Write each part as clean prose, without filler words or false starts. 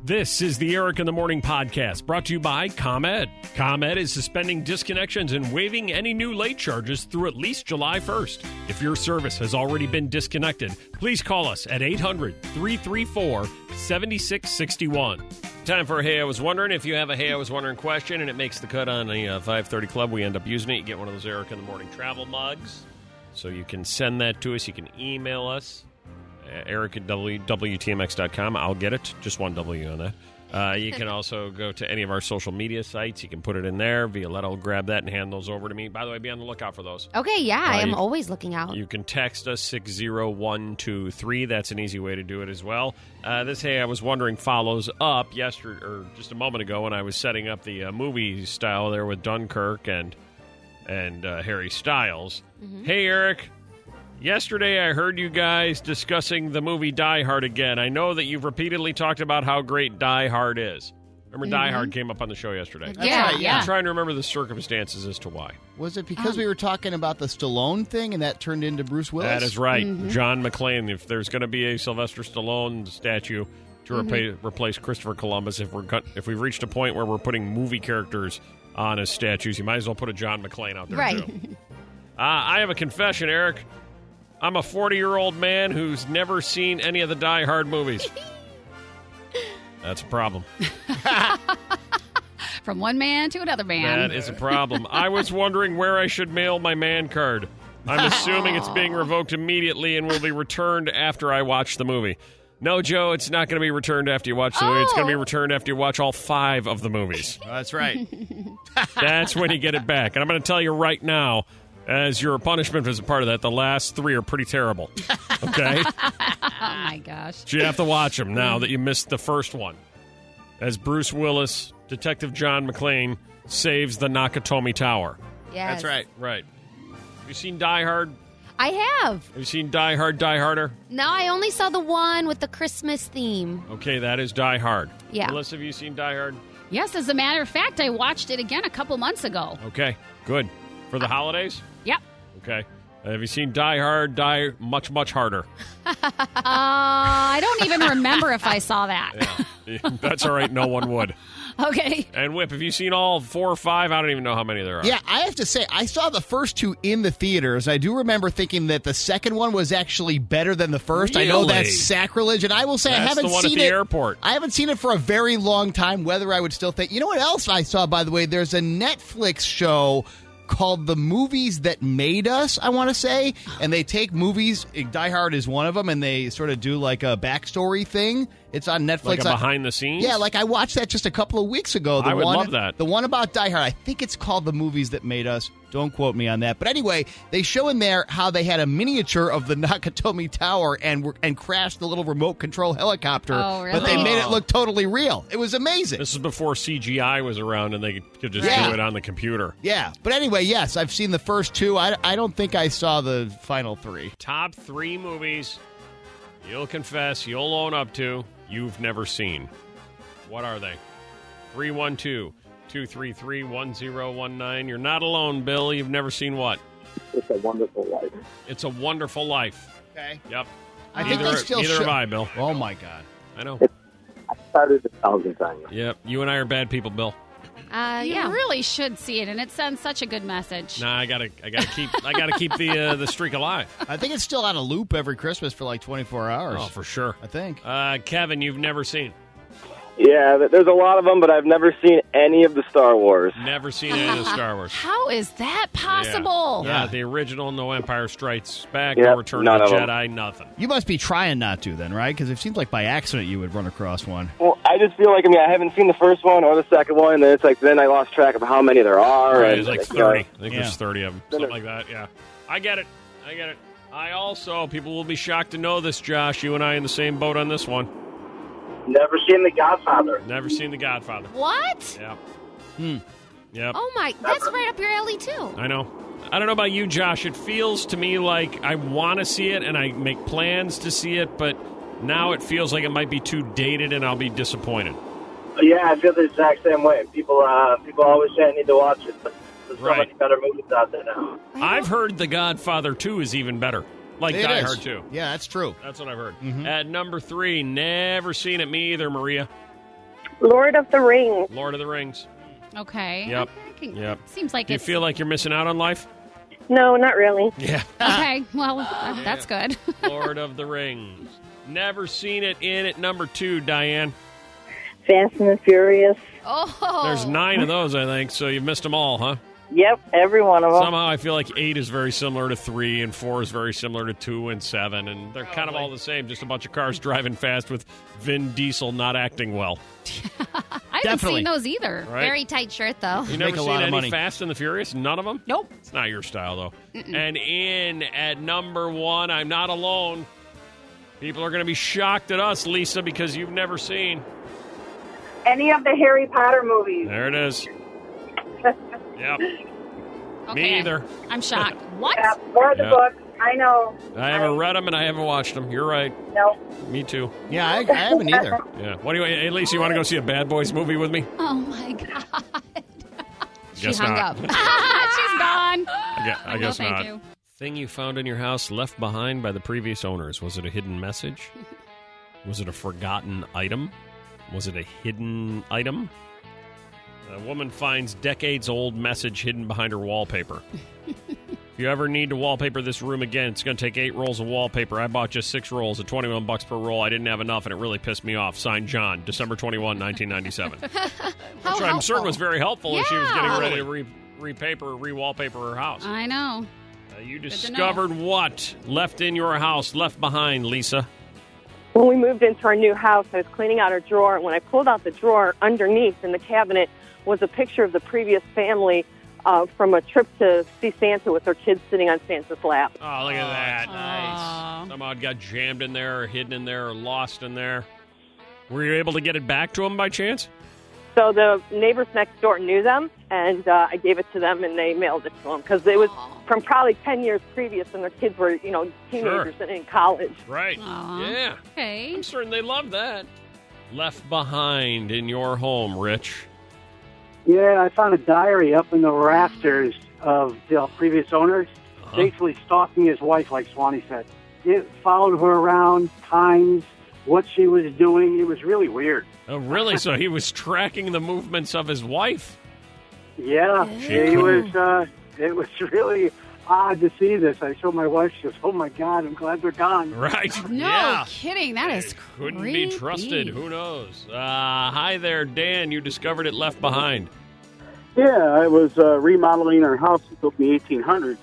This is the Eric in the Morning podcast, brought to you by ComEd. ComEd is suspending disconnections and waiving any new late charges through at least July 1st. If your service has already been disconnected, please call us at 800-334-7661. Time for a Hey I Was Wondering. If you have a Hey I Was Wondering question and it makes the cut on the 530 Club, we end up using it. You get one of those Eric in the Morning travel mugs. So you can send that to us. You can email us. Eric at WTMX.com. I'll get it. Just one W on that. You can also go to any of our social media sites. You can put it in there. Violetta will grab that and hand those over to me. By the way, be on the lookout for those. Okay, yeah, I am always looking out. You can text us 60123. That's an easy way to do it as well. This Hey I Was Wondering follows up yesterday, or just a moment ago, when I was setting up the movie style there with Dunkirk and Harry Styles. Mm-hmm. Hey, Eric. Yesterday, I heard you guys discussing the movie Die Hard again. I know that you've repeatedly talked about how great Die Hard is. Remember, Die Hard came up on the show yesterday. Yeah. I'm trying to remember the circumstances as to why. Was it because we were talking about the Stallone thing and that turned into Bruce Willis? That is right. Mm-hmm. John McClane. If there's going to be a Sylvester Stallone statue to replace Christopher Columbus, if we've reached a point where we're putting movie characters on as statues, you might as well put a John McClane out there, too. I have a confession, Eric. I'm a 40-year-old man who's never seen any of the Die Hard movies. That's a problem. From one man to another man. That is a problem. I was wondering where I should mail my man card. I'm assuming it's being revoked immediately and will be returned after I watch the movie. No, Joe, it's not going to be returned after you watch the movie. It's going to be returned after you watch all 5 of the movies. That's right. That's when you get it back. And I'm going to tell you right now, as your punishment as a part of that, the last 3 are pretty terrible. Okay? Oh, my gosh. So you have to watch them now that you missed the first one. As Bruce Willis, Detective John McClane, saves the Nakatomi Tower. Yes. That's right. Right. Have you seen Die Hard? I have. Have you seen Die Hard, Die Harder? No, I only saw the one with the Christmas theme. Okay, that is Die Hard. Yeah. Melissa, have you seen Die Hard? Yes, as a matter of fact, I watched it again a couple months ago. Okay, good. For the holidays? Yep. Okay. Have you seen Die Hard, Die Much, Much Harder? I don't even remember if I saw that. Yeah. That's all right. No one would. Okay. And Whip, have you seen all 4 or 5? I don't even know how many there are. Yeah, I have to say, I saw the first 2 in the theaters. I do remember thinking that the second one was actually better than the first. Really? I know that's sacrilege, and I will say That's I haven't the one seen at the it. airport. I haven't seen it for a very long time. Whether I would still think, you know what else I saw, by the way? There's a Netflix show called The Movies That Made Us, I want to say. And they take movies, Die Hard is one of them, and they sort of do like a backstory thing. It's on Netflix. Like a behind the scenes? Yeah, like I watched that just a couple of weeks ago. I would love that. The one about Die Hard. I think it's called The Movies That Made Us. Don't quote me on that. But anyway, they show in there how they had a miniature of the Nakatomi Tower and crashed the little remote control helicopter. Oh, really? But they made it look totally real. It was amazing. This is before CGI was around and they could just do it on the computer. Yeah. But anyway, yes, I've seen the first 2. I don't think I saw the final 3. Top 3 movies you'll confess, you'll own up to, you've never seen. What are they? 312-233-1019. You're not alone, Bill. You've never seen what? It's a Wonderful Life. It's a Wonderful Life. Okay. Yep. I think they still neither show. have I, Bill. Oh, my God. I know. I started 1,000 times. Yep. You and I are bad people, Bill. You Yeah. really should see it, and it sends such a good message. Nah, I gotta keep the streak alive. I think it's still on a loop every Christmas for like 24 hours. Oh, for sure. I think. Kevin, you've never seen. Yeah, there's a lot of them, but I've never seen any of the Star Wars. Never seen any of the Star Wars. How is that possible? Yeah, the original, no Empire Strikes Back, Yep, no Return of none the of them. Jedi, nothing. You must be trying not to then, right? Because it seems like by accident you would run across one. Well, I just feel like, I haven't seen the first one or the second one, and then it's like, then I lost track of how many there are. Right, and there's like you know, 30. I think there's 30 of them. Something like that, yeah. I get it. I also, people will be shocked to know this, Josh, you and I in the same boat on this one. Never seen The Godfather. Never seen The Godfather. What? Yeah. Yep. Oh, my. That's right up your alley, too. I know. I don't know about you, Josh. It feels to me like I want to see it and I make plans to see it, but now it feels like it might be too dated and I'll be disappointed. Yeah, I feel the exact same way. People always say I need to watch it, but there's so many better movies out there now. I've heard The Godfather 2 is even better. Like It Die is. Hard 2. Yeah, that's true. That's what I've heard. At number 3, never seen it. Me either, Maria. Lord of the Rings. Lord of the Rings. Okay. Yep. Yep. Seems like Do you feel like you're missing out on life? No, not really. Yeah. Okay. Well, that's good. Lord of the Rings. Never seen it in at number 2, Diane. Fast and the Furious. Oh. There's 9 of those, I think, so you've missed them all, huh? Yep, every one of them. Somehow I feel like 8 is very similar to 3, and 4 is very similar to 2 and 7, and they're kind of all the same, just a bunch of cars driving fast with Vin Diesel not acting well. I haven't seen those either. Right? Very tight shirt, though. You never Make a seen lot of any money. Fast and the Furious? None of them? Nope. It's not your style, though. And in at number 1, I'm not alone. People are going to be shocked at us, Lisa, because you've never seen. Any of the Harry Potter movies. There it is. Yep. Okay. Me either. I'm shocked. What? Or the Yeah. book. I know. I haven't read them and I haven't watched them. You're right. No. Me too. Yeah, I haven't either. Yeah. What do you? Hey, Lisa, you want to go see a Bad Boys movie with me? Oh, my God. She Guess hung not. up. She's gone. I guess no, not. thank you. Thing you found in your house left behind by the previous owners. Was it a hidden message? Was it a forgotten item? Was it a hidden item? A woman finds decades-old message hidden behind her wallpaper. If you ever need to wallpaper this room again, it's going to take 8 rolls of wallpaper. I bought just 6 rolls at $21 per roll. I didn't have enough, and it really pissed me off. Signed, John, December 21, 1997. Which I'm certain was very helpful as she was getting ready to re-wallpaper her house. I know. You discovered what left in your house, left behind, Lisa? When we moved into our new house, I was cleaning out a drawer, and when I pulled out the drawer, underneath in the cabinet was a picture of the previous family from a trip to see Santa with their kids sitting on Santa's lap. Oh, look at that. Aw. Nice. Somehow it got jammed in there or hidden in there or lost in there. Were you able to get it back to them by chance? So the neighbors next door knew them, and I gave it to them, and they mailed it to them because it was from probably 10 years previous, and their kids were, teenagers and in college. Right. Aw. Yeah. Okay. I'm certain they loved that. Left behind in your home, Rich. Yeah, I found a diary up in the rafters of the previous owners, basically stalking his wife, like Swanee said. It followed her around, times, what she was doing. It was really weird. Oh, really? So he was tracking the movements of his wife? Yeah, it was really odd to see this. I showed my wife. She goes, "Oh my God, I'm glad they're gone." Right. No kidding. That is Couldn't creepy. be trusted. Who knows? Hi there, Dan. You discovered it left behind. Yeah, I was remodeling our house in the 1800s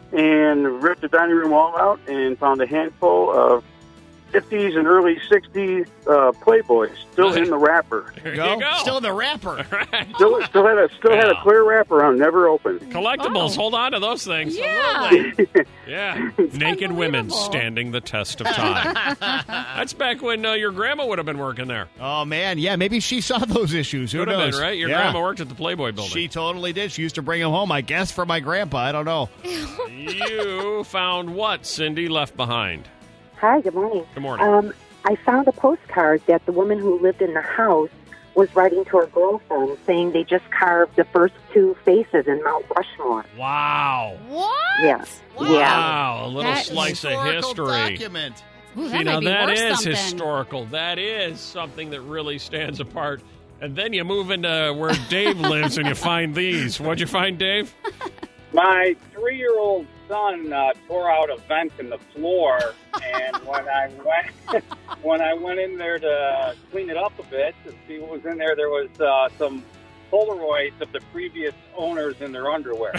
and ripped the dining room wall out and found a handful of 50s and early 60s Playboys still in the wrapper. There you go. Still in the wrapper. Still had a clear wrapper on, never opened. Collectibles. Hold on to those things. Yeah. Yeah. Naked women standing the test of time. That's back when your grandma would have been working there. Oh, man. Yeah, maybe she saw those issues. Who Would have knows? been, right? Your Yeah. grandma worked at the Playboy building. She totally did. She used to bring them home, I guess, for my grandpa. I don't know. You found what, Cindy, left behind? Hi, good morning. Good morning. I found a postcard that the woman who lived in the house was writing to her girlfriend saying they just carved the first 2 faces in Mount Rushmore. Wow. What? Yeah. Yeah. Wow. A little That slice of Historical history. document. Ooh, See, that now might be that worth is something. historical. That is something that really stands apart. And then you move into where Dave lives and you find these. What'd you find, Dave? My 3-year-old son tore out a vent in the floor, and when I went in there to clean it up a bit to see what was in there, there was some Polaroids of the previous owners in their underwear.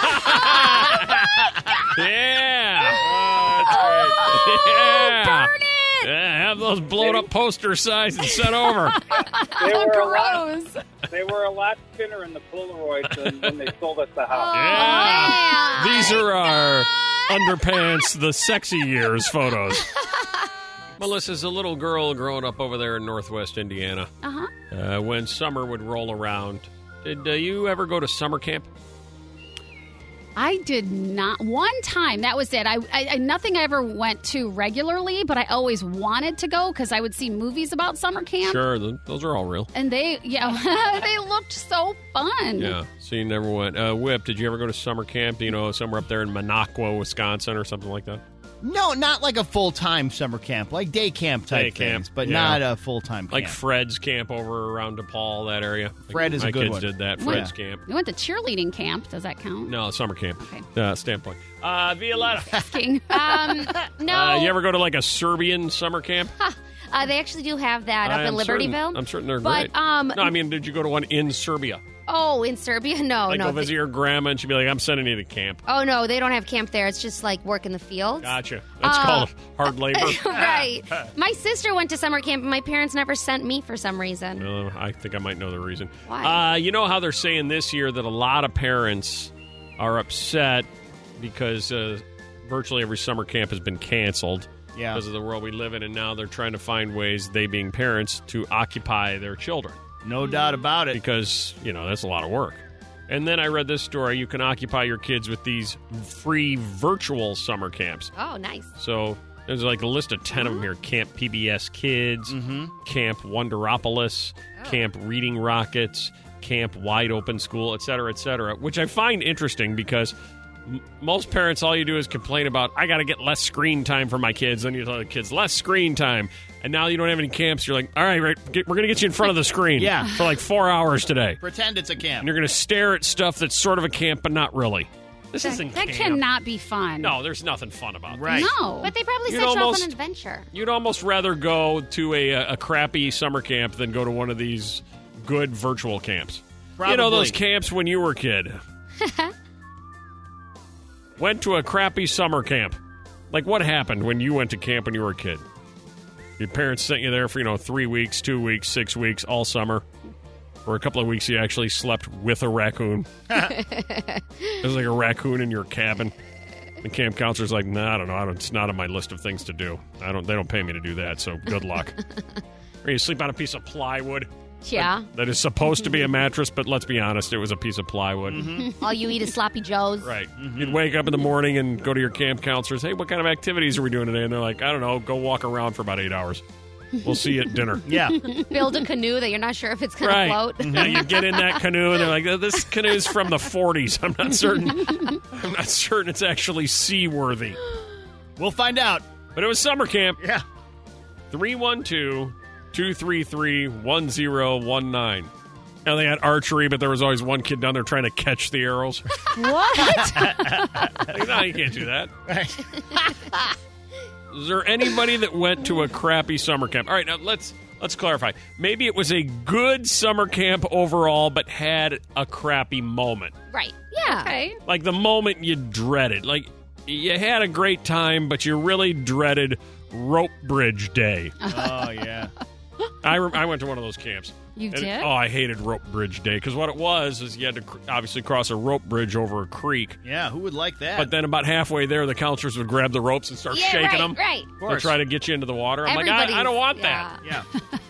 Yeah. That's great. Yeah. Burn it! Yeah, have those blown up poster sized and sent over. They were a lot thinner in the Polaroids than when they sold us the house. Yeah. These are our underpants, the sexy years photos. Melissa's a little girl growing up over there in northwest Indiana. When summer would roll around, did you ever go to summer camp? I did not. One time, that was it. I nothing I ever went to regularly, but I always wanted to go because I would see movies about summer camp. Sure, those are all real. And they looked so fun. Yeah, so you never went. Whip, did you ever go to summer camp? You know, somewhere up there in Minocqua, Wisconsin or something like that? No, not like a full-time summer camp, like day camp type Day camp, things, but yeah. not a full-time camp. Like Fred's camp over around DePaul, that area. Fred is a good one. My kids did that, Yeah. Fred's camp. We went to cheerleading camp. Does that count? No, summer camp. Okay. Standpoint. Violetta. Asking. No. You ever go to like a Serbian summer camp? They actually do have that up I'm in certain- Libertyville. I'm certain they're But, great. No, I mean, did you go to one in Serbia? Oh, in Serbia? No, Like no. go visit your grandma and she'd be like, I'm sending you to camp. Oh, no, they don't have camp there. It's just like work in the fields. Gotcha. That's called hard labor. Right. My sister went to summer camp, and my parents never sent me for some reason. I think I might know the reason. Why? You know how they're saying this year that a lot of parents are upset because virtually every summer camp has been canceled because of the world we live in, and now they're trying to find ways, they being parents, to occupy their children. No doubt about it. Because, that's a lot of work. And then I read this story. You can occupy your kids with these free virtual summer camps. Oh, nice. So there's like a list of 10 of them here. Camp PBS Kids, Camp Wonderopolis, Camp Reading Rockets, Camp Wide Open School, et cetera, which I find interesting because most parents, all you do is complain about, I got to get less screen time for my kids. Then you tell the kids, less screen time. And now you don't have any camps. You're like, all right, we're going to get you in front of the screen for like 4 hours today. Pretend it's a camp. And you're going to stare at stuff that's sort of a camp, but not really. This isn't That camp. cannot be fun. No, there's nothing fun about that. Right. No. But they probably You'd set you off almost- on an adventure. You'd almost rather go to a crappy summer camp than go to one of these good virtual camps. Probably. You know those camps when you were a kid? Went to a crappy summer camp. Like, what happened when you went to camp when you were a kid? Your parents sent you there for, 3 weeks, 2 weeks, 6 weeks, all summer. For a couple of weeks, you actually slept with a raccoon. It was like a raccoon in your cabin. The camp counselor's like, nah, I don't know. It's not on my list of things to do. They don't pay me to do that, so good luck. Or you sleep on a piece of plywood. Yeah. That is supposed to be a mattress, but let's be honest, it was a piece of plywood. All you eat is sloppy joes. Right. You'd wake up in the morning and go to your camp counselors, hey, what kind of activities are we doing today? And they're like, I don't know, go walk around for about 8 hours. We'll see you at dinner. Yeah. Build a canoe that you're not sure if it's going to float. Yeah, you get in that canoe and they're like, this canoe's from the 40s. I'm not certain it's actually seaworthy. We'll find out. But it was summer camp. Yeah. 312-233-1019. Now they had archery, but there was always one kid down there trying to catch the arrows. What? Like, no, you can't do that. Is there anybody that went to a crappy summer camp? All right, now let's clarify. Maybe it was a good summer camp overall, but had a crappy moment. Right. Yeah. Okay. Like the moment you dreaded. Like you had a great time, but you really dreaded Rope Bridge Day. Oh, yeah. I went to one of those camps. You And did? I hated Rope Bridge Day because what it was is you had to obviously cross a rope bridge over a creek. Yeah, who would like that? But then about halfway there, the counselors would grab the ropes and start Yeah, shaking right, them. right. Of To course. try to get you into the water. I'm like, I don't want that. Yeah.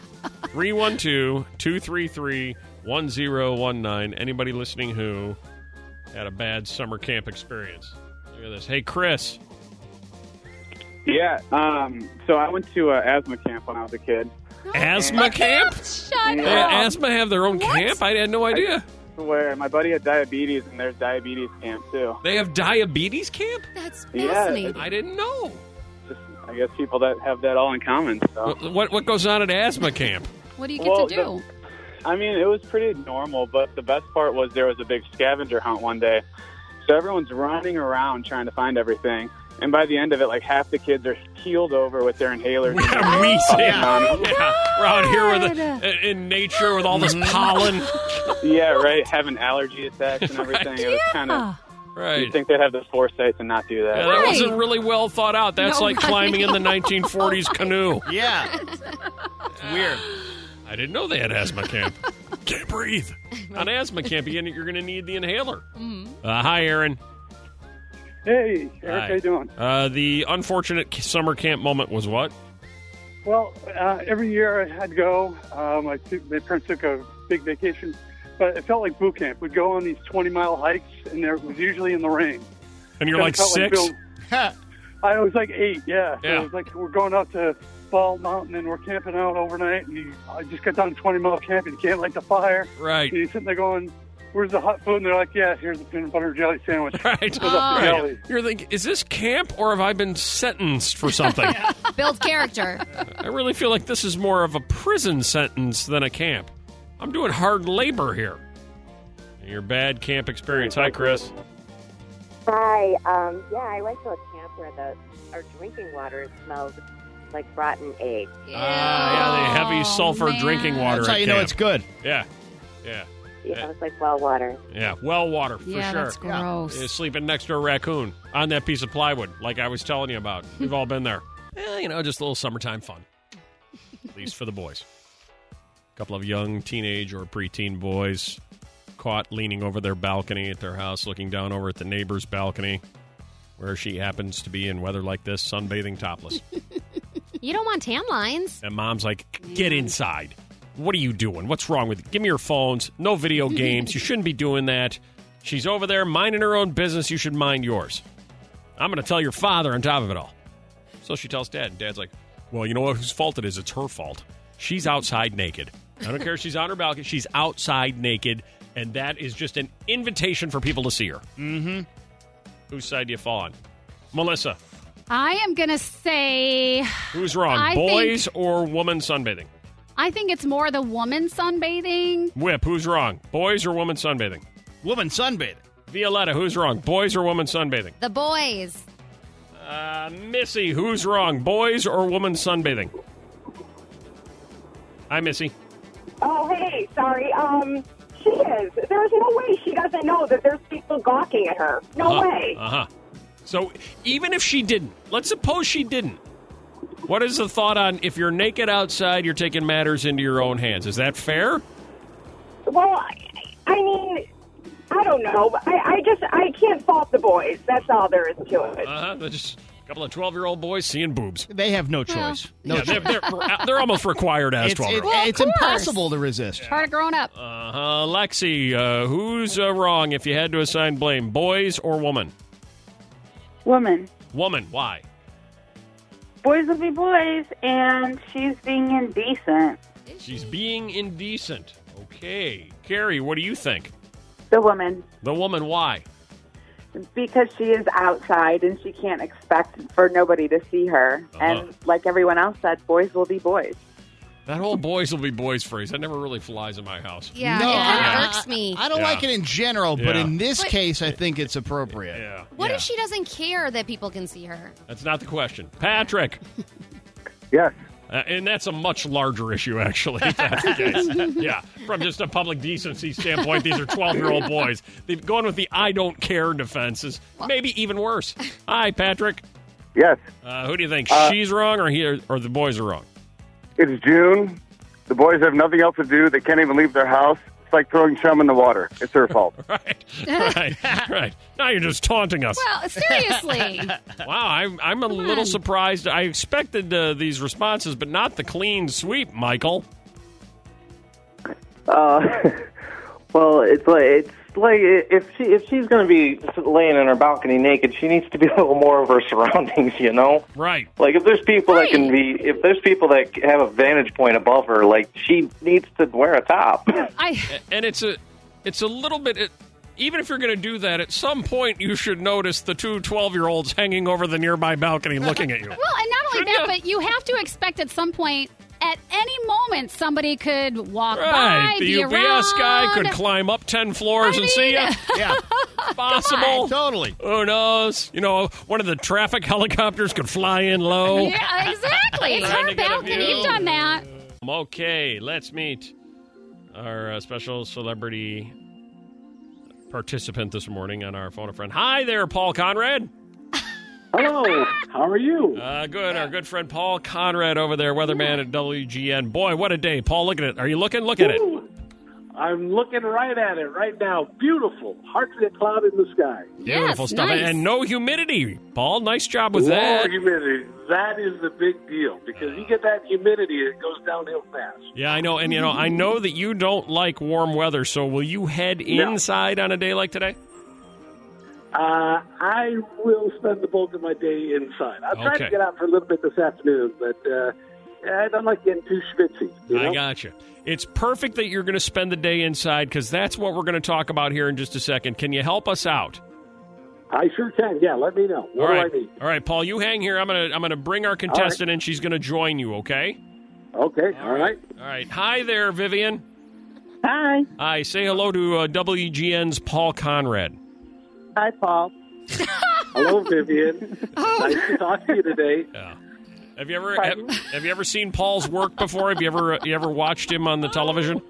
312-233-1019. Anybody listening who had a bad summer camp experience? Look at this. Hey, Chris. Yeah. So I went to asthma camp when I was a kid. Asthma camp? Shut They, up. asthma have their own camp? I had no idea. Where my buddy had diabetes, and there's diabetes camp too. They have diabetes camp? That's Yeah. fascinating. I didn't know. Just, I guess people that have that all in common. So What goes on at asthma camp? What do you get Well, to do? I mean, it was pretty normal, but the best part was there was a big scavenger hunt one day. So everyone's running around trying to find everything. And by the end of it, like half the kids are keeled over with their inhalers. Yeah, me too. Yeah. We're out here in nature with all this pollen. Yeah, right. Having allergy attacks and everything. It was kind of. Right. You'd think they'd have the foresight to not do that. Yeah, that wasn't really well thought out. That's No, like right. climbing in the 1940s canoe. Yeah. It's weird. I didn't know they had asthma camp. Can't breathe. On asthma camp, you're going to need the inhaler. Hi, Aaron. Hey, Eric, Hi. how you doing? The unfortunate summer camp moment was what? Well, every year I had to go. My parents took a big vacation, but it felt like boot camp. We'd go on these 20-mile hikes, and it was usually in the rain. And you're Kinda like felt 6? I was like 8, yeah. So Yeah. it was like we're going out to Bald Mountain, and we're camping out overnight. And I just got done a 20-mile camp, and you can't light the fire. Right. And you're sitting there going, where's the hot food? And they're like, yeah, here's the peanut butter jelly sandwich. Right. With the jelly. You're thinking, is this camp or have I been sentenced for something? Build character. I really feel like this is more of a prison sentence than a camp. I'm doing hard labor here. Your bad camp experience. Hi, Chris. Hi. I went to a camp where our drinking water smelled like rotten egg. The heavy sulfur drinking water. That's how at you know camp. it's good. Yeah. Yeah, it was like well water. Yeah, well water, for Yeah, sure. that's gross. You're sleeping next to a raccoon on that piece of plywood, like I was telling you about. We've all been there. Just a little summertime fun. At least for the boys. A couple of young teenage or preteen boys caught leaning over their balcony at their house, looking down over at the neighbor's balcony, where she happens to be in weather like this, sunbathing topless. You don't want tan lines. And mom's like, get inside. What are you doing? What's wrong with you? Give me your phones. No video games. You shouldn't be doing that. She's over there minding her own business. You should mind yours. I'm going to tell your father on top of it all. So she tells Dad. And Dad's like, well, you know what? Whose fault it is? It's her fault. She's outside naked. I don't care if she's on her balcony. She's outside naked. And that is just an invitation for people to see her. Mm-hmm. Whose side do you fall on? Melissa. I am going to say... Who's wrong? Boys or woman sunbathing? I think it's more the woman sunbathing. Whip, who's wrong? Boys or woman sunbathing? Woman sunbathing. Violetta, who's wrong? Boys or woman sunbathing? The boys. Missy, who's wrong? Boys or woman sunbathing? Hi, Missy. Oh, hey, sorry. She is. There's no way she doesn't know that there's people gawking at her. No way. Uh-huh. So even if she didn't, let's suppose she didn't. What is the thought on if you're naked outside, you're taking matters into your own hands? Is that fair? Well, I mean, I don't know. I can't fault the boys. That's all there is to it. They're just a couple of 12-year-old boys seeing boobs. They have no choice. They're almost required as 12-year-olds. It's impossible to resist. Part of growing up. Lexi, who's wrong if you had to assign blame? Boys or woman? Woman. Woman. Why? Boys will be boys, and she's being indecent. She's being indecent. Okay. Carrie, what do you think? The woman. The woman, why? Because she is outside, and she can't expect for nobody to see her. And like everyone else said, boys will be boys. That whole boys will be boys phrase, that never really flies in my house. Yeah, No, it kind of irks me. I don't like it in general, but Yeah. in this case, I think it's appropriate. Yeah. What if she doesn't care that people can see her? That's not the question. Patrick. Yes. And that's a much larger issue, actually, if that's the case. Yeah, from just a public decency standpoint, these are 12-year-old boys. Going with the I don't care defense is maybe even worse. Hi, Patrick. Yes. Who do you think? She's wrong or the boys are wrong? It's June. The boys have nothing else to do. They can't even leave their house. It's like throwing chum in the water. It's her fault. Right. Now you're just taunting us. Well, seriously. Wow, I'm a little surprised. I expected these responses, but not the clean sweep, Michael. Well, it's like if she's going to be laying in her balcony naked, she needs to be a little more of her surroundings, you know? Right. Like if there's people that have a vantage point above her, like she needs to wear a top. And it's a little bit. Even if you're going to do that, at some point you should notice the two 12-year-olds hanging over the nearby balcony looking at you. Well, and not only that, but you have to expect at some point, at any moment, somebody could walk by, The be UPS around. guy could climb up 10 floors and see you. Yeah. Possible. Totally. Who knows? You know, one of the traffic helicopters could fly in low. Yeah, exactly. It's Trying her to get a balcony. view. You've done that. Okay, let's meet our special celebrity participant this morning on our phone a friend. Hi there, Paul Conrad. Hello. How are you? Good. Our good friend Paul Conrad over there, weatherman at WGN. Boy, what a day. Paul, look at it. Are you looking? Look at it. I'm looking right at it right now. Beautiful. Hardly a cloud in the sky. Beautiful Yes, stuff. nice. And no humidity. Paul, nice job with Low that. humidity. That is the big deal because you get that humidity, it goes downhill fast. Yeah, I know. And, I know that you don't like warm weather, so will you head inside on a day like today? I will spend the bulk of my day inside. I'll try Okay. to get out for a little bit this afternoon, but I don't like getting too schwitzy. You know? I gotcha. It's perfect that you're going to spend the day inside because that's what we're going to talk about here in just a second. Can you help us out? I sure can. Yeah, let me know. What do I need? All right, Paul, you hang here. I'm gonna bring our contestant in. She's going to join you, okay? Okay, all right. All right. Hi there, Vivian. Hi. Hi. Say hello to WGN's Paul Conrad. Hi, Paul. Hello, Vivian. Nice to talk to you today. Yeah. Have you ever seen Paul's work before? Have you ever watched him on the television?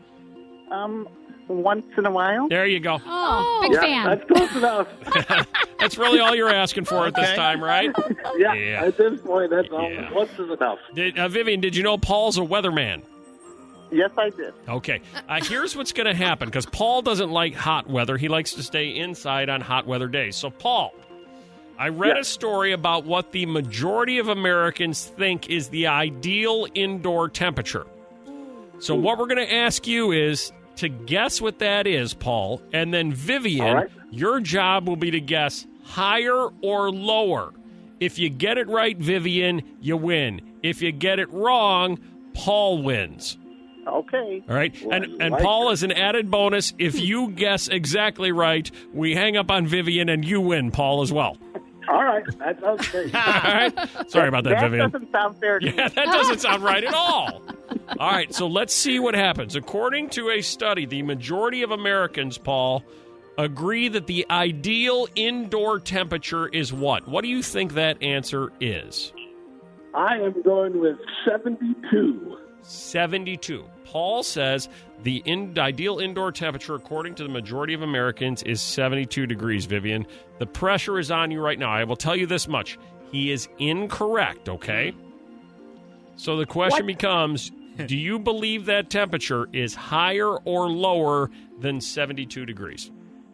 Once in a while. There you go. Oh, big fan. That's close enough. That's really all you're asking for at this time, right? Yeah. At this point, that's all. Once is enough. Vivian, did you know Paul's a weatherman? Yes, I did. Okay. Here's what's going to happen, because Paul doesn't like hot weather. He likes to stay inside on hot weather days. So, Paul, I read a story about what the majority of Americans think is the ideal indoor temperature. So what we're going to ask you is to guess what that is, Paul. And then, Vivian, your job will be to guess higher or lower. If you get it right, Vivian, you win. If you get it wrong, Paul wins. Okay. All right. And Paul, as an added bonus, if you guess exactly right, we hang up on Vivian and you win, Paul, as well. All right. That sounds great. All right. Sorry about that, Vivian. That doesn't sound fair to me. Yeah, that doesn't sound right at all. All right. So let's see what happens. According to a study, the majority of Americans, Paul, agree that the ideal indoor temperature is what? What do you think that answer is? I am going with 72. 72. Paul says the ideal indoor temperature, according to the majority of Americans, is 72 degrees, Vivian. The pressure is on you right now. I will tell you this much. He is incorrect, okay? So the question becomes, do you believe that temperature is higher or lower than 72 degrees?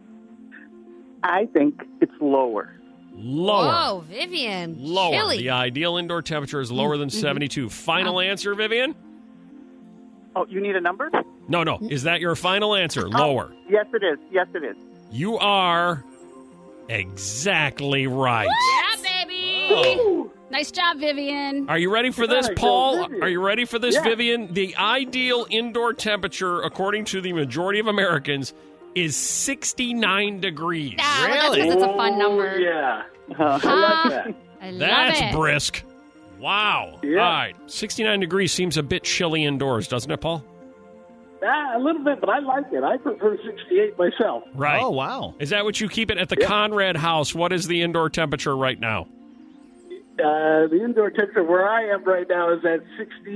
I think it's lower. Lower. Whoa, Vivian. Lower. Chilly. The ideal indoor temperature is lower than 72. Final answer, Vivian? Oh, you need a number? No. Is that your final answer? Lower. Yes, it is. Yes, it is. You are exactly right. Yeah, baby. Nice job, Vivian. Are you ready for this, Paul? Are you ready for this, Vivian? The ideal indoor temperature, according to the majority of Americans, is 69 degrees. That's because it's a fun number. Yeah. I like that. I love That's it. brisk. Wow. Yeah. All right. 69 degrees seems a bit chilly indoors, doesn't it, Paul? A little bit, but I like it. I prefer 68 myself. Right. Oh, wow. Is that what you keep it at the Conrad house? What is the indoor temperature right now? The indoor temperature where I am right now is at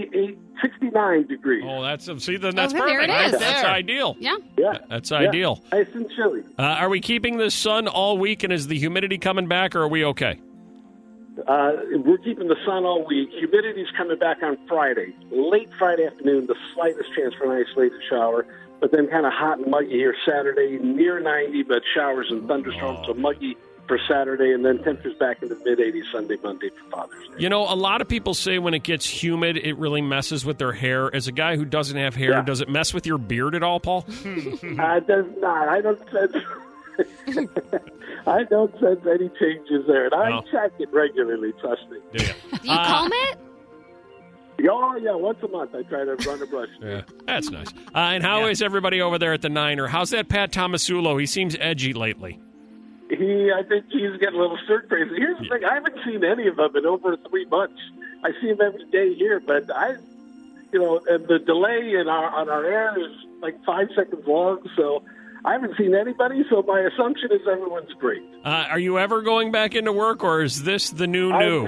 69 degrees. Oh, that's there perfect. it Right? is. That's ideal. Yeah. Yeah. That's ideal. Nice and chilly. Are we keeping the sun all week, and is the humidity coming back, or are we okay? We're keeping the sun all week. Humidity's coming back on Friday. Late Friday afternoon, the slightest chance for an isolated shower. But then kind of hot and muggy here Saturday, near 90, but showers and thunderstorms, so muggy for Saturday, and then temperatures back in the mid-80s Sunday, Monday for Father's Day. You know, a lot of people say when it gets humid, it really messes with their hair. As a guy who doesn't have hair, does it mess with your beard at all, Paul? It does not. I don't sense... I don't sense any changes there, and I check it regularly, trust me. Do you? Do you comb it? Oh, yeah, once a month I try to run a brush. Yeah, that's nice. And how is everybody over there at the Niner? How's that Pat Tomasulo? He seems edgy lately. I think he's getting a little stir crazy. Here's the thing: I haven't seen any of them in over 3 months. I see him every day here, but and the delay on our air is like 5 seconds long, so I haven't seen anybody. So my assumption is everyone's great. Are you ever going back into work, or is this the new?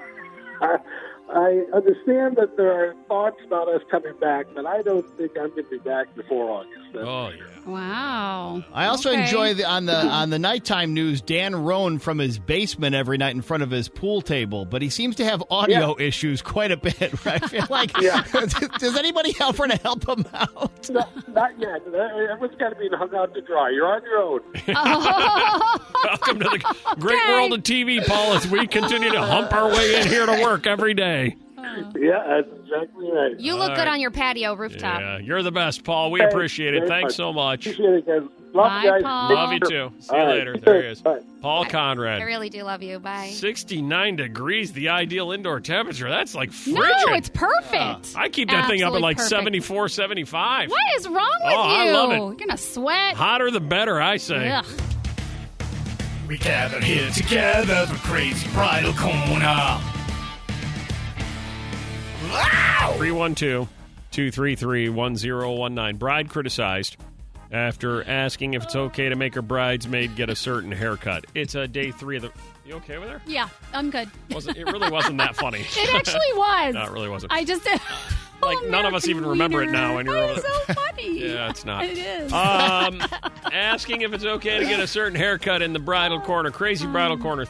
I understand that there are thoughts about us coming back, but I don't think I'm going to be back before August. Oh, yeah. Wow. I also enjoy on the nighttime news Dan Roan from his basement every night in front of his pool table, but he seems to have audio issues quite a bit. Right? I feel like does anybody ever to help him out? Not yet. Everyone's got to be hung out to dry. You're on your own. Welcome to the great world of TV, Paul, as we continue to hump our way in here to work every day. Yeah, that's exactly right. You look good on your patio rooftop. Yeah, you're the best, Paul. We appreciate it. Thanks so much. Appreciate it, guys. Love Bye, you guys. Paul. Love you too. See you All right. later. There he is. Bye. Paul I Conrad. really do love you. Bye. 69 degrees, the ideal indoor temperature. That's like frigid. No, it's perfect. I keep that thing up at Absolutely like perfect. 74, 75. What is wrong with you? I love it. You're going to sweat. Hotter the better, I say. Ugh. We gathered here together for Crazy Bridal Corner. 312-233-1019. Bride criticized after asking if it's okay to make her bridesmaid get a certain haircut. It's day 3 of the... You okay with her? Yeah, I'm good. It really wasn't that funny. It actually was. No, it really wasn't. I just... None of us even remember it now. And you're over It's so funny. Yeah, it's not. It is. Asking if it's okay to get a certain haircut in the bridal corner. Crazy Bridal Corner,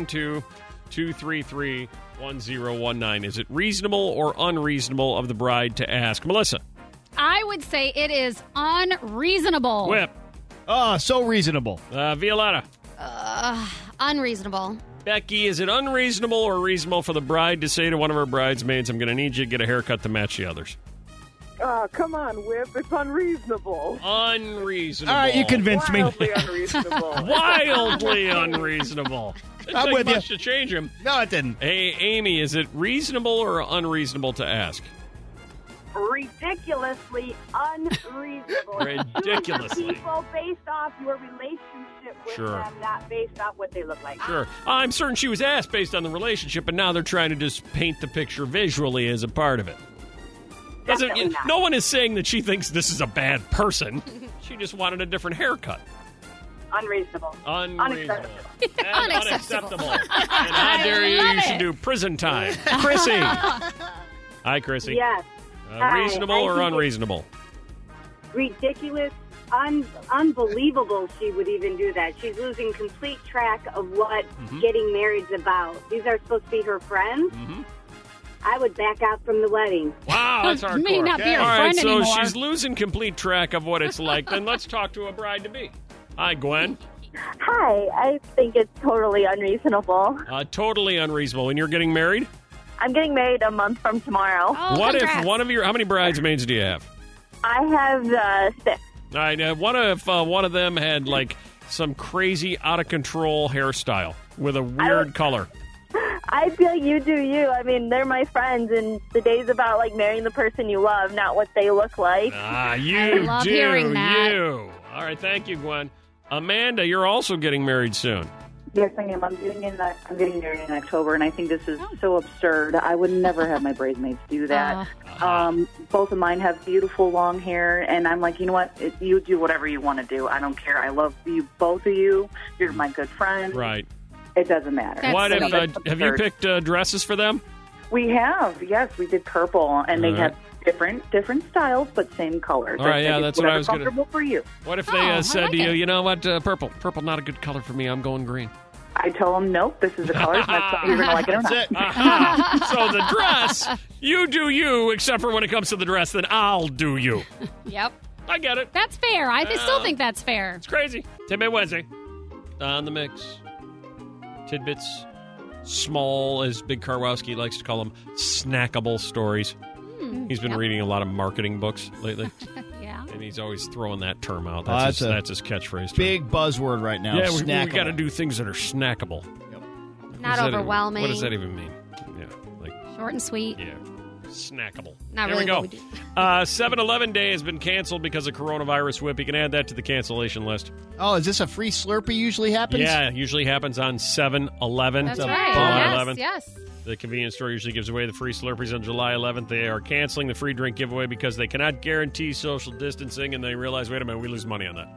312-233-1019. Is it reasonable or unreasonable of the bride to ask? Melissa. I would say it is unreasonable. Whip. Oh, so reasonable. Violetta. Unreasonable. Becky, is it unreasonable or reasonable for the bride to say to one of her bridesmaids, I'm going to need you to get a haircut to match the others? Come on, Whip. It's unreasonable. Unreasonable. All right, you convinced me. Wildly unreasonable. Wildly unreasonable. It I'm took with much you. to change him. No, it didn't. Hey, Amy, is it reasonable or unreasonable to ask? Ridiculously unreasonable. Ridiculously. Choose people based off your relationship with Sure. them, not based off what they look like. Sure. I'm certain she was asked based on the relationship, but now they're trying to just paint the picture visually as a part of it. Definitely not. No one is saying that she thinks this is a bad person. She just wanted a different haircut. Unreasonable. Unreasonable. Unacceptable. And unacceptable. And how dare you? You should do prison time. Chrissy. Hi, Chrissy. Yes. Reasonable I or think it's unreasonable? Ridiculous, unbelievable she would even do that. She's losing complete track of what getting married's about. These are supposed to be her friends. I would back out from the wedding. Wow, that's hardcore. May not be her All right, friend so anymore. she's losing complete track of what it's like. Then let's talk to a bride-to-be. Hi, Gwen. Hi, I think it's totally unreasonable. Totally unreasonable. And you're getting married? I'm getting married a month from tomorrow. What if one of your... How many bridesmaids do you have? I have 6. All right, what if one of them had, like, some crazy, out-of-control hairstyle with a weird color? I feel you do you. I mean, they're my friends, and the day's about, like, marrying the person you love, not what they look like. You I love do, hearing that. you. All right, thank you, Gwen. Amanda, you're also getting married soon. Yes, I am. I'm getting married in October, and I think this is so absurd. I would never have my bridesmaids do that. Both of mine have beautiful long hair, and I'm like, you know what? You do whatever you want to do. I don't care. I love you, both of you. You're my good friends. Right. It doesn't matter. What if, That's have you absurd. picked dresses for them? We have. Yes, we did purple, and they All have different styles, but same colors. All right, I yeah, think that's it's what I whatever's was gonna- comfortable for you. What if they said to you, you know what, purple? Purple, not a good color for me. I'm going green. I tell them, nope, this is the color. You're going to like it or not. That's it. Aha. So the dress, you do you, except for when it comes to the dress, then I'll do you. Yep. I get it. That's fair. I still think that's fair. It's crazy. Tidbit Wednesday. On the mix. Tidbits, small, as Big Karwowski likes to call them, snackable stories. He's been reading a lot of marketing books lately. Yeah. And he's always throwing that term out. That's That's his catchphrase. Big buzzword right now. Yeah, we snackable. got to do things that are snackable. Not overwhelming. What does that even mean? Yeah, like Short and sweet. yeah, snackable. Not There really we go. what we do. 7-Eleven Day has been canceled because of coronavirus. Whip, you can add that to the cancellation list. Oh, is this a free Slurpee usually happens? Yeah, it usually happens on 7-Eleven. That's July right. 11th. Yes. The convenience store usually gives away the free Slurpees on July 11th. They are canceling the free drink giveaway because they cannot guarantee social distancing, and they realize, wait a minute, we lose money on that.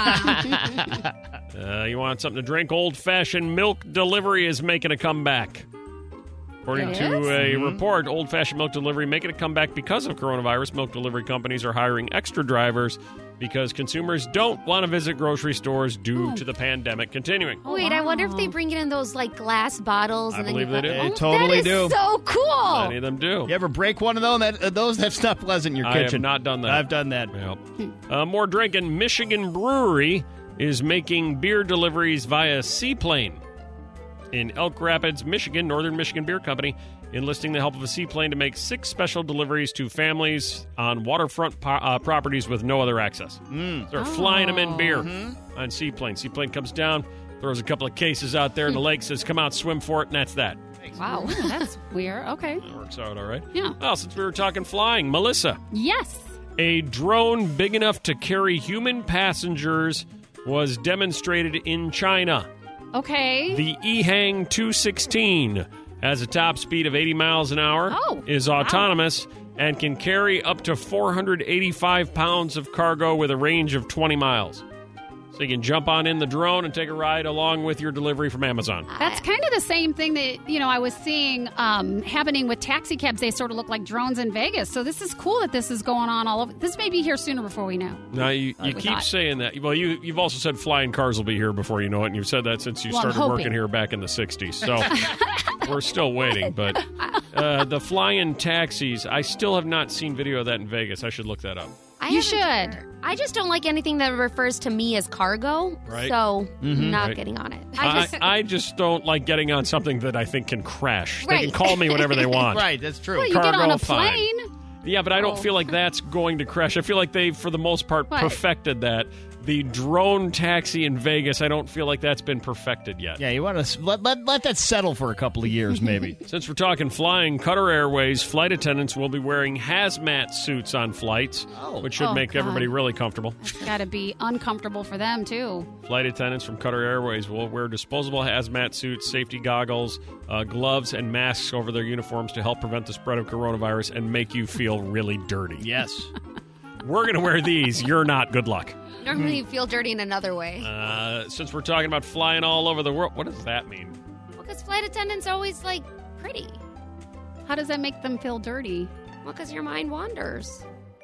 You want something to drink? Old-fashioned milk delivery is making a comeback. According It to is? a report, old-fashioned milk delivery making a comeback because of coronavirus. Milk delivery companies are hiring extra drivers because consumers don't want to visit grocery stores due to the pandemic continuing. Wait, I wonder if they bring it in those like glass bottles. I and then believe you they put- do. Oh, They totally that is do. so cool. Many of them do. You ever break one of those? That's not pleasant in your I kitchen. have not done that. I've done that. Yep. More drinking. Michigan Brewery is making beer deliveries via seaplane. In Elk Rapids, Michigan, Northern Michigan Beer Company enlisting the help of a seaplane to make 6 special deliveries to families on waterfront properties with no other access. They're flying them in beer on seaplane. Seaplane comes down, throws a couple of cases out there in the lake, says, come out, swim for it, and that's that. Wow, that's weird. Okay. That works out all right. Yeah. Well, since we were talking flying, Melissa. Yes. A drone big enough to carry human passengers was demonstrated in China. Okay. The Ehang 216 has a top speed of 80 miles an hour, is autonomous, and can carry up to 485 pounds of cargo with a range of 20 miles. So you can jump on in the drone and take a ride along with your delivery from Amazon. That's kind of the same thing that, I was seeing happening with taxi cabs. They sort of look like drones in Vegas. So this is cool that this is going on all over. This may be here sooner before we know. Now, you keep saying that. Well, you've also said flying cars will be here before you know it, and you've said that since you started working here back in the 60s. So we're still waiting. But the flying taxis, I still have not seen video of that in Vegas. I should look that up. You should. I just don't like anything that refers to me as cargo, right. So not Right. getting on it. I just don't like getting on something that I think can crash. They Right. can call me whatever they want. Right, that's true. Well, you Cargo, get on a fine. plane. Yeah, but I don't feel like that's going to crash. I feel like they, for the most part, What? perfected that. The drone taxi in Vegas, I don't feel like that's been perfected yet. Yeah, you want to let that settle for a couple of years, maybe. Since we're talking flying, Qatar Airways flight attendants will be wearing hazmat suits on flights, which should make God. everybody really comfortable. It's got to be uncomfortable for them, too. Flight attendants from Qatar Airways will wear disposable hazmat suits, safety goggles, gloves, and masks over their uniforms to help prevent the spread of coronavirus and make you feel really dirty. Yes. We're going to wear these. You're not. Good luck. Normally you feel dirty in another way. Since we're talking about flying all over the world, what does that mean? Because flight attendants are always, pretty. How does that make them feel dirty? Well, because your mind wanders.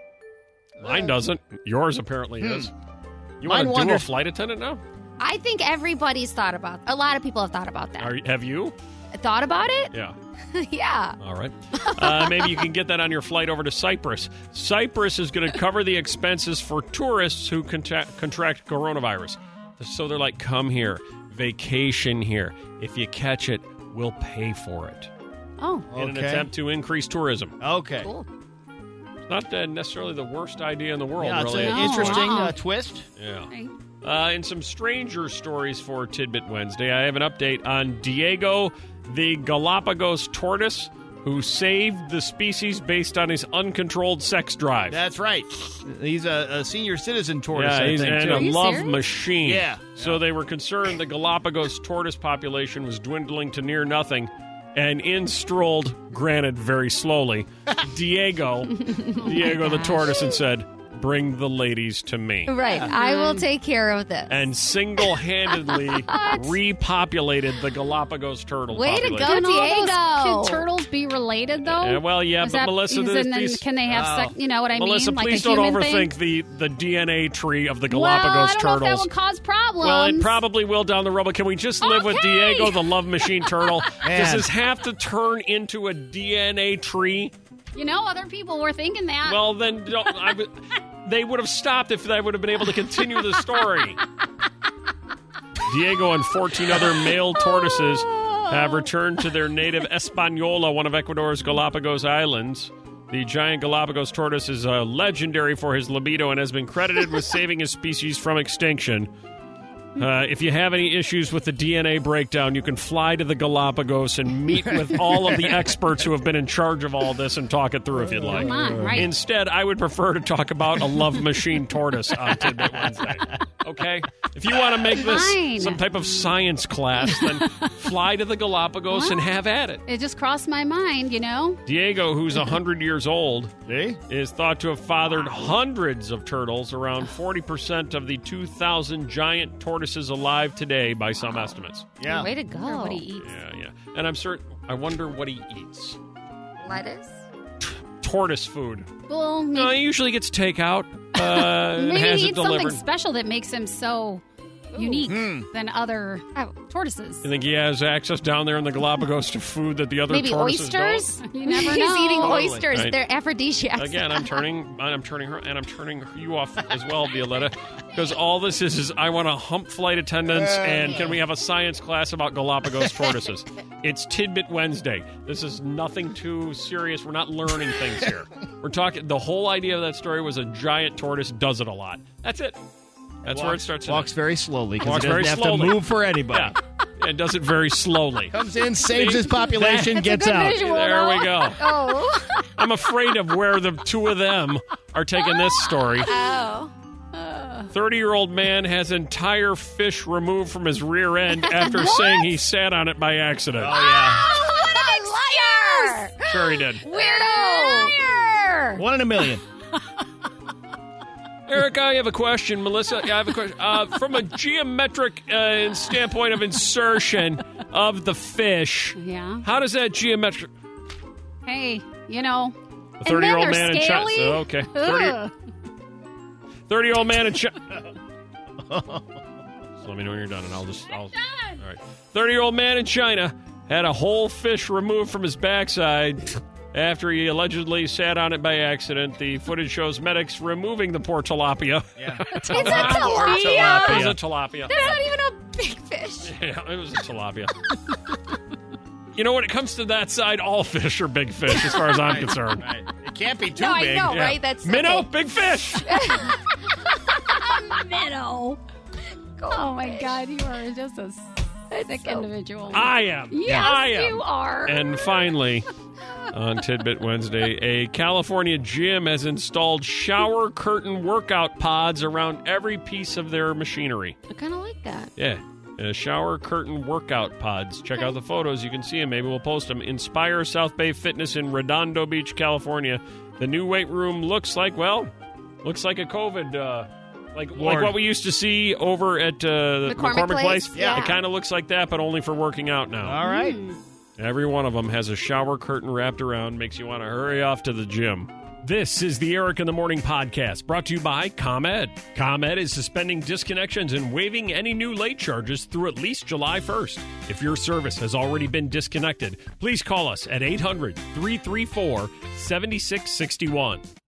Mine doesn't. Yours apparently is. You Mine want to do a wanders. flight attendant now? I think everybody's thought about. A lot of people have thought about that. Have you? Thought about it? Yeah. Yeah. All right. Maybe you can get that on your flight over to Cyprus. Cyprus is going to cover the expenses for tourists who contract coronavirus. So they're like, come here, vacation here. If you catch it, we'll pay for it. Oh, in an attempt to increase tourism. Okay. Cool. It's not necessarily the worst idea in the world, Yeah, it's really. an interesting twist. Yeah. In some stranger stories for Tidbit Wednesday, I have an update on Diego, the Galapagos tortoise, who saved the species based on his uncontrolled sex drive. That's right. He's a senior citizen tortoise, Yeah, I he's think, and too. a love machine. Yeah. So they were concerned the Galapagos tortoise population was dwindling to near nothing. And in strolled, granted very slowly, Diego the tortoise, and said, bring the ladies to me. Right. I will take care of this. And single-handedly repopulated the Galapagos turtle Way to population. go, Can all those- Diego. Can turtles be related, though? Yeah, but Melissa, can they have sex? You know what I Melissa, mean? please like a don't human overthink thing? the DNA tree of the Well, Galapagos I don't know if turtles. that would cause problems. Well, it probably will down the road, but can we just live with Okay. Diego, the love machine turtle? Man. Does this have to turn into a DNA tree? You know, other people were thinking that. Well, then they would have stopped if I would have been able to continue the story. Diego and 14 other male tortoises have returned to their native Española, one of Ecuador's Galapagos Islands. The giant Galapagos tortoise is legendary for his libido and has been credited with saving his species from extinction. If you have any issues with the DNA breakdown, you can fly to the Galapagos and meet with all of the experts who have been in charge of all this and talk it through if you'd like. Come on, right. Instead, I would prefer to talk about a love machine tortoise on Tidbit Wednesday. Okay? If you want to make this Fine. some type of science class, then fly to the Galapagos and have at it. It just crossed my mind, you know? Diego, who's 100 years old, is thought to have fathered hundreds of turtles, around 40% of the 2,000 giant tortoises alive today by some estimates. Yeah. Way to go. What he eats. Yeah. And I wonder what he eats. Lettuce? Tortoise food. Well, No, he usually gets takeout. maybe has he it eats something delivered. special that makes him so unique than other tortoises. You think he has access down there in the Galapagos to food that the other Maybe tortoises oysters? don't? You never He's know. eating Totally. oysters. Right. They're aphrodisiacs. Again, I'm turning her, and I'm turning you off as well, Violetta, because all this is I want to hump flight attendants, and can we have a science class about Galapagos tortoises? It's Tidbit Wednesday. This is nothing too serious. We're not learning things here. We're talking. The whole idea of that story was a giant tortoise does it a lot. That's it. That's where it starts. Walks very slowly because Walks he doesn't very have slowly. to move for anybody. Yeah. And does it very slowly. Comes in, saves his population, gets out. visual, There we though. go. Oh. I'm afraid of where the two of them are taking this story. Oh. 30-year-old man has entire fish removed from his rear end after saying he sat on it by accident. Oh, yeah. Oh, what a liar! Sure he did. Weirdo! Liar! 1 in a million. Eric, I have a question. Melissa, I have a question. From a geometric standpoint of insertion of the fish, Yeah. how does that geometric... Hey, you know. A 30-year-old and then man they're in China. scaly. Okay. Ugh. 30-year-old man in China. So let me know when you're done, and I'll just... All right. 30-year-old man in China had a whole fish removed from his backside after he allegedly sat on it by accident. The footage shows medics removing the poor tilapia. Yeah. It's a tilapia. It was a tilapia. That's not even a big fish. Yeah, it was a tilapia. You know, when it comes to that side, all fish are big fish, as far as I'm concerned. Right. It can't be too No, big. I know, Yeah. right? That's Minnow, okay. big fish. Minnow. Oh, my God. You are just a sick individual. I am. Yes, I am. you are. And finally, on Tidbit Wednesday, a California gym has installed shower curtain workout pods around every piece of their machinery. I kind of like that. Yeah. Shower curtain workout pods. Check out the photos. You can see them. Maybe we'll post them. Inspire South Bay Fitness in Redondo Beach, California. The new weight room looks like a COVID, like what we used to see over at the McCormick Place? Yeah. It kind of looks like that, but only for working out now. All right. Every one of them has a shower curtain wrapped around. Makes you want to hurry off to the gym. This is the Eric in the Morning podcast, brought to you by ComEd. ComEd is suspending disconnections and waiving any new late charges through at least July 1st. If your service has already been disconnected, please call us at 800-334-7661.